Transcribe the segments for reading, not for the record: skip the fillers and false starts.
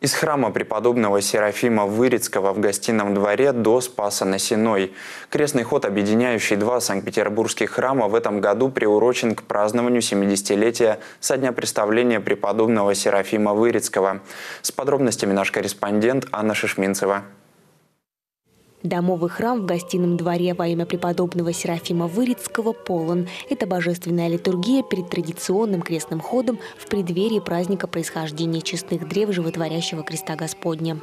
Из храма преподобного Серафима Вырицкого в Гостином дворе до Спаса на Сеной. Крестный ход, объединяющий два санкт-петербургских храма, в этом году приурочен к празднованию 70-летия со дня представления преподобного Серафима Вырицкого. С подробностями наш корреспондент Анна Шишминцева. Домовый храм в Гостином дворе во имя преподобного Серафима Вырицкого полон. Это божественная литургия перед традиционным крестным ходом в преддверии праздника происхождения честных древ животворящего креста Господня.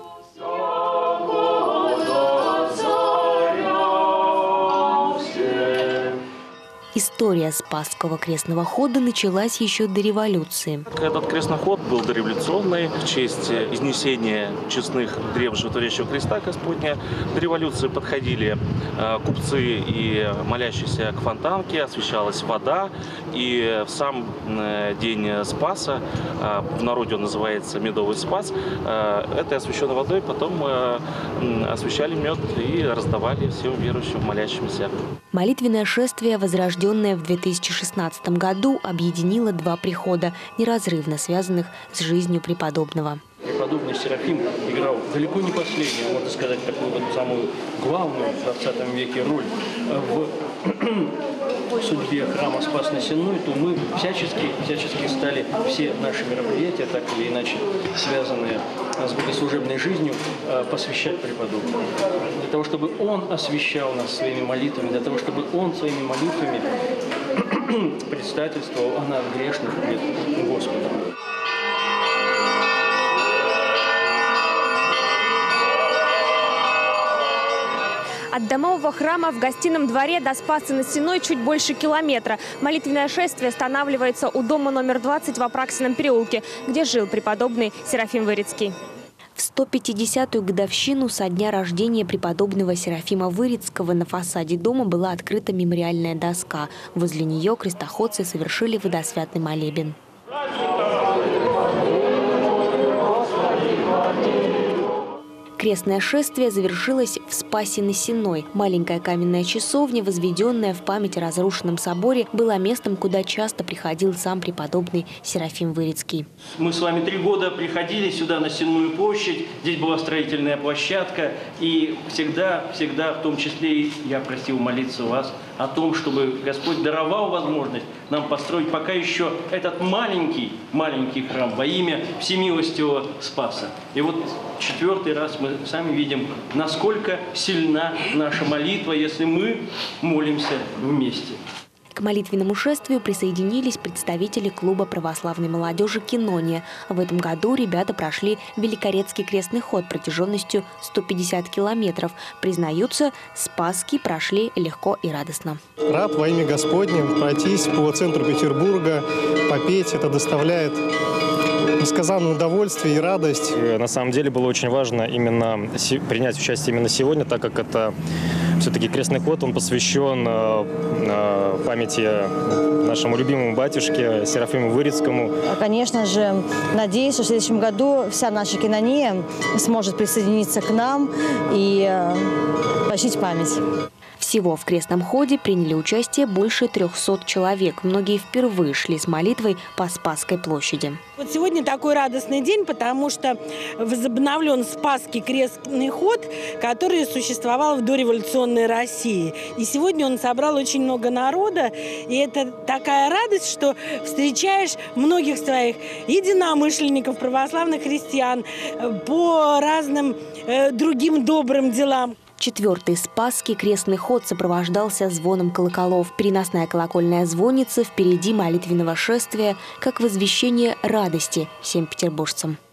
История Спасского крестного хода началась еще до революции. Этот крестный ход был дореволюционный в честь изнесения честных древ животворящего креста Господня. До революции подходили купцы и молящиеся к фонтанке, освещалась вода. И в сам день Спаса, в народе он называется Медовый Спас, этой освященной водой потом освещали мед и раздавали всем верующим, молящимся. Молитвенное шествие, возрожденное в 2016 году, объединило два прихода, неразрывно связанных с жизнью преподобного. Преподобный Серафим играл далеко не последнюю, можно сказать, такую вот самую главную в 20 веке роль в судьбе храма Спас на Сенной, то мы всячески стали все наши мероприятия, так или иначе связанные с богослужебной жизнью, посвящать преподобному. Для того, чтобы он освящал нас своими молитвами, для того, чтобы он своими молитвами предстательствовал о нас грешных пред Господом. От домового храма в Гостином дворе до Спаса на Сеной чуть больше километра. Молитвенное шествие останавливается у дома номер 20 в Апраксином переулке, где жил преподобный Серафим Вырицкий. В 150-ю годовщину со дня рождения преподобного Серафима Вырицкого на фасаде дома была открыта мемориальная доска. Возле нее крестоходцы совершили водосвятный молебен. Крестное шествие завершилось в Спасе на Сеной. Маленькая каменная часовня, возведенная в память о разрушенном соборе, была местом, куда часто приходил сам преподобный Серафим Вырицкий. Мы с вами 3 года приходили сюда на Сенную площадь. Здесь была строительная площадка. И всегда, в том числе и я просил молиться вас о том, чтобы Господь даровал возможность нам построить пока еще этот маленький храм во имя всемилостивого Спаса. И вот 4-й раз мы сами видим, насколько сильна наша молитва, если мы молимся вместе. К молитвенному шествию присоединились представители клуба православной молодежи «Кинония». В этом году ребята прошли Великорецкий крестный ход протяженностью 150 километров. Признаются, Спасский прошли легко и радостно. Рад во имя Господне пройтись по центру Петербурга, попеть. Это доставляет несказанное удовольствие и радость. На самом деле было очень важно именно принять участие именно сегодня, так как это все-таки крестный ход, он посвящен памяти нашему любимому батюшке Серафиму Вырицкому. Конечно же, надеюсь, что в следующем году вся наша кинония сможет присоединиться к нам и почтить память. Всего в крестном ходе приняли участие больше 300 человек. Многие впервые шли с молитвой по Спасской площади. Вот сегодня такой радостный день, потому что возобновлен Спасский крестный ход, который существовал в дореволюционной России. И сегодня он собрал очень много народа. И это такая радость, что встречаешь многих своих единомышленников, православных христиан по разным другим добрым делам. 4-й Спасский крестный ход сопровождался звоном колоколов. Переносная колокольная звонница впереди молитвенного шествия, как возвещение радости всем петербуржцам.